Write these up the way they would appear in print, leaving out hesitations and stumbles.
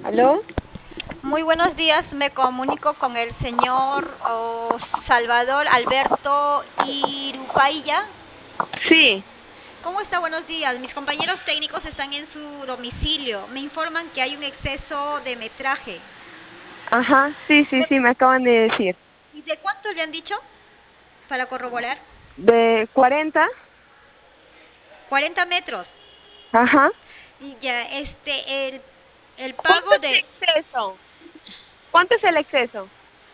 ¿Aló? Muy buenos días, me comunico con el señor Salvador Alberto Irupailla. Sí, ¿Cómo está? Buenos días. Mis compañeros técnicos están en su domicilio. Me informan que hay un exceso de metraje. ajá, sí, me acaban de decir. ¿Y de cuánto le han dicho para corroborar? ¿De 40? 40 metros. Ajá. Y ya, el ¿Cuánto pago es el de exceso? ¿Cuánto es el exceso?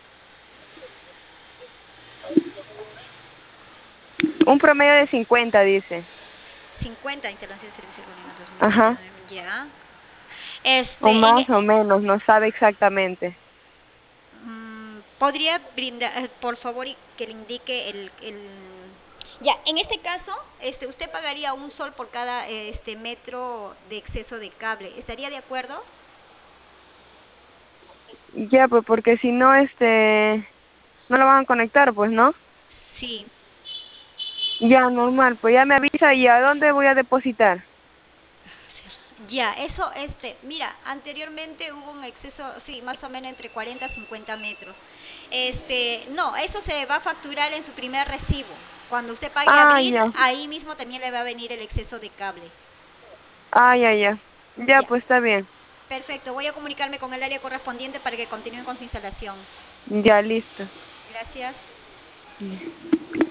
Un promedio de 50, dice. 50 instalación de servicio económico Ajá. 2019, ya. O En, más o menos, no sabe exactamente. ¿Podría brindar, por favor, y que le indique Ya, en este caso, usted pagaría un sol por cada metro de exceso de cable. ¿Estaría de acuerdo? Ya, pues porque si no, no lo van a conectar, pues, ¿no? Sí. Ya, normal, pues ya me avisa y a dónde voy a depositar. Ya, eso, mira, anteriormente hubo un exceso, sí, más o menos entre 40 y 50 metros. No, eso se va a facturar en su primer recibo. Cuando usted pague Ah, abril, ya. ahí mismo también le va a venir el exceso de cable. Ah, ya. Ya, Ya, pues está bien. perfecto. Voy a comunicarme con el área correspondiente para que continúen con su instalación. Ya, listo. Gracias.